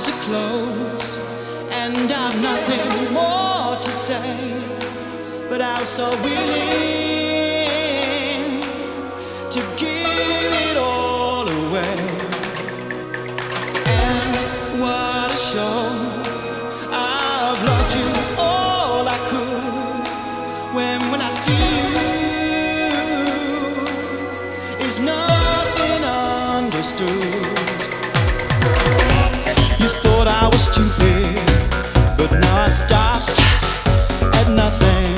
eyes are closed and I've nothing more to say, but I was so willing to give it all away. And what a show! I've loved you all I could. When I see you, it's nothing understood. You thought I was stupid, but now I stopped at nothing.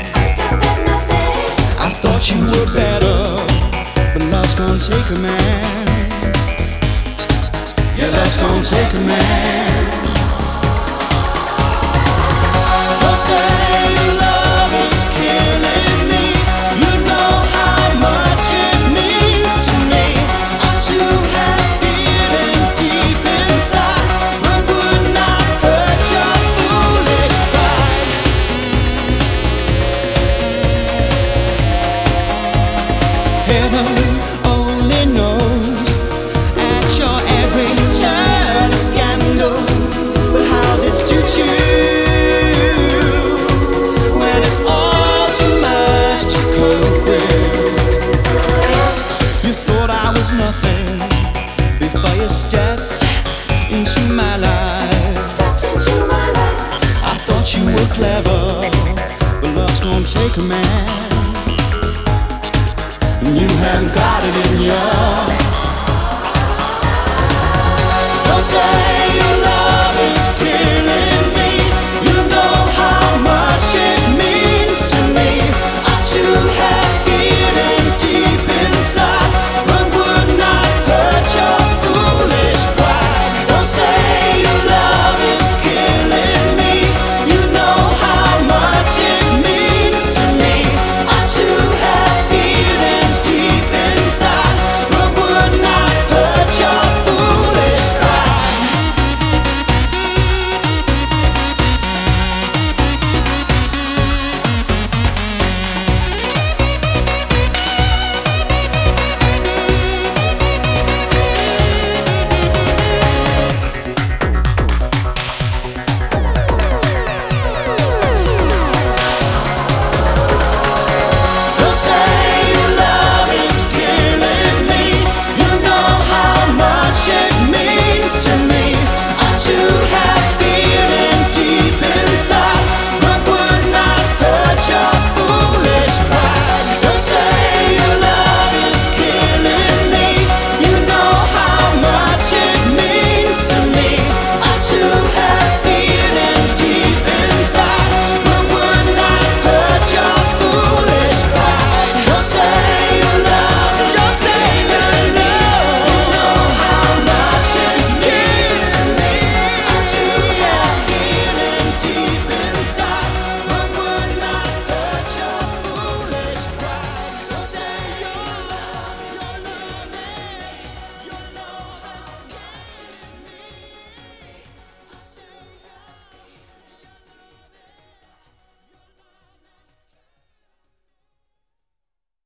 I thought you were better, but love's gonna take a man. Yeah, love's gonna take a man. Don't say your love is killing me. You know how much it means to me. I too have feelings deep inside, but would not hurt your foolish pride. Heaven only knows at your every turn a scandal, but how's it suit you when it's all too much to cope with? You thought I was nothing before you stepped into my life. I thought you were clever, but love's gonna take a man. You haven't got it in you. Don't say